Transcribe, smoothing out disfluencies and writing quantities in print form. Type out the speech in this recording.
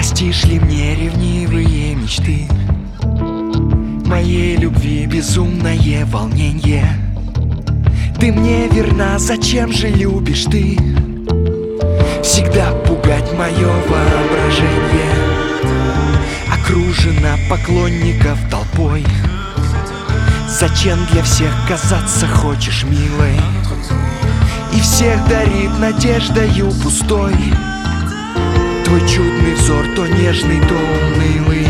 Простишь ли мне ревнивые мечты, моей любви безумное волнение? Ты мне верна, зачем же любишь ты всегда пугать мое воображение? Окружена поклонников толпой, зачем для всех казаться хочешь милой? И всех дарит надеждою пустой твой чудный взор, то нежный, то унылый.